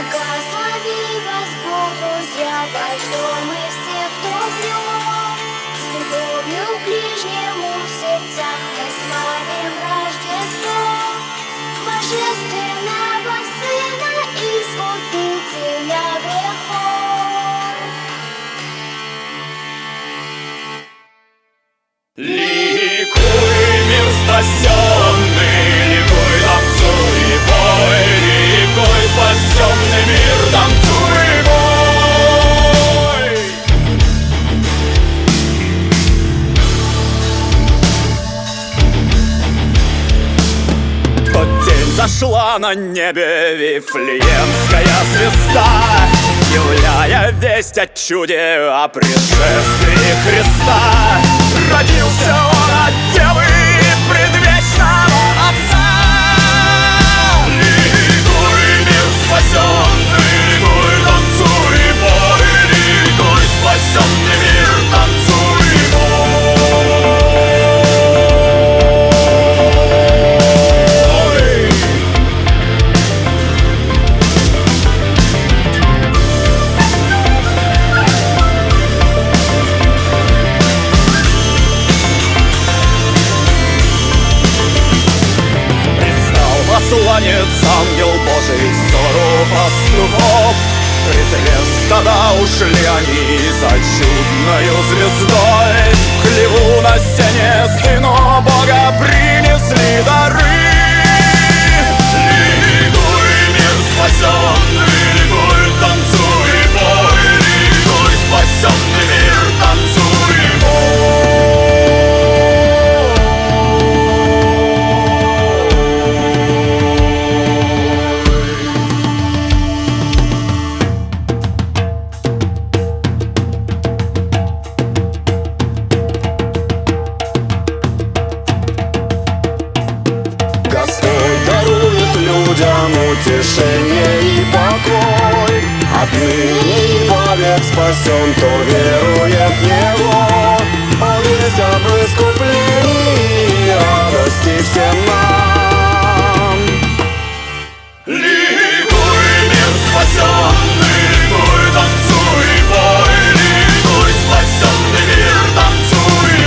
Благослови вас Бог, друзья, пойдем мы все, кто в нем. С любовью к ближнему в сердцах мы славим Рождество. Божественного Сына, Искупителя грехов. Ликуй, мир спасенный, ликуй, танцуй и пой. Ликуй, спасенный мир, танцуй и пой. Тот день зашла на небе Вифлеемская звезда, являя весть о чуде, о пришествии Христа. Родился он от Девы предвечного Отца. Ликуй, мир спасенный, ликуй, танцуй и пой. Ликуй, спасенный мир, танцуй и посланец, ангел Божий, ссору пастухов. Презрев стада, ушли они за чудною звездой. В хлеву на сене Сыну Бога принесли дары. Ликуй, мир спасенный, ликуй, танцуй и пой. Ликуй, спасенный мир, танцуй и утешение и покой. Отныне и вовек спасен, кто верует в Него. Весть об искуплении и радости всем нам. Ликуй, мир спасенный, ликуй, танцуй и пой. Ликуй, спасенный мир, танцуй и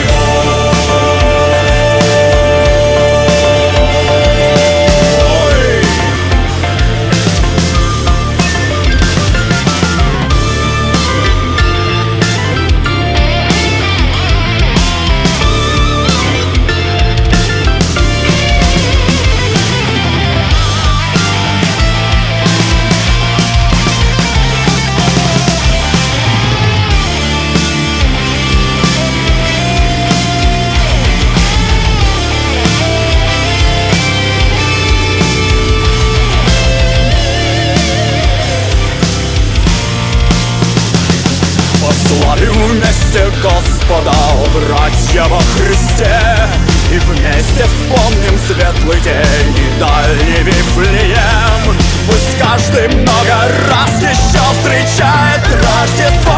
вместе Господа, о братья во Христе, и вместе вспомним светлый день и дальний Вифлеем. Пусть каждый много раз еще встречает Рождество.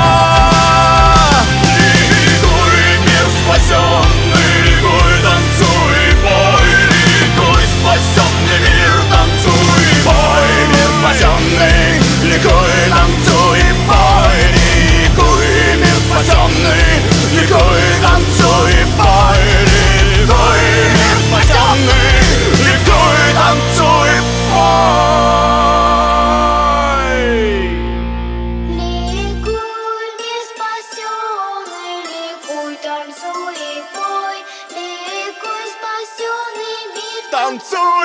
Ликуй, мир спасенный, ликуй, танцуй и пой. Ликуй, спасенный мир, танцуй и пой. Мир спасенный, ликуй, танцуй и пой. Ликуй, мир спасенный, ликуй, танцуй и пой. Ликуй, мир спасенный, ликуй, танцуй и пой. Ликуй, мир спасенный, ликуй, танцуй и пой. Ликуй, спасенный мир, танцуй.